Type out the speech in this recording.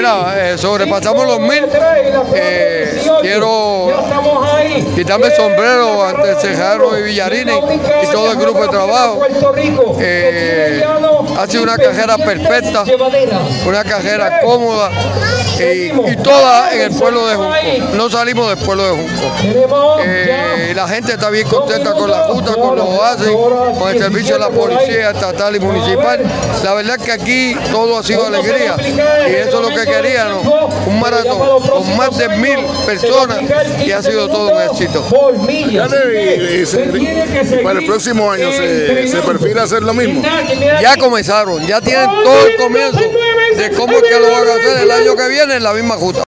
Mira, sobrepasamos los 1000. Quiero quitarme el sombrero ante Cejaro y Villarini y todo el grupo de trabajo. Ha sido una carrera perfecta, una carrera cómoda y toda en el pueblo de Junco. No salimos del pueblo de Junco. La gente está bien contenta con la ruta, con los oasis, con el servicio de la policía estatal y municipal. La verdad es que aquí todo ha sido alegría y eso es lo que queríamos, un maratón con más de 1000 personas y ha sido todo un éxito. Para el próximo año se perfila hacer lo mismo. Ya comenzaron, ya tienen todo el comienzo de cómo es que lo van a hacer el año que viene en la misma ruta.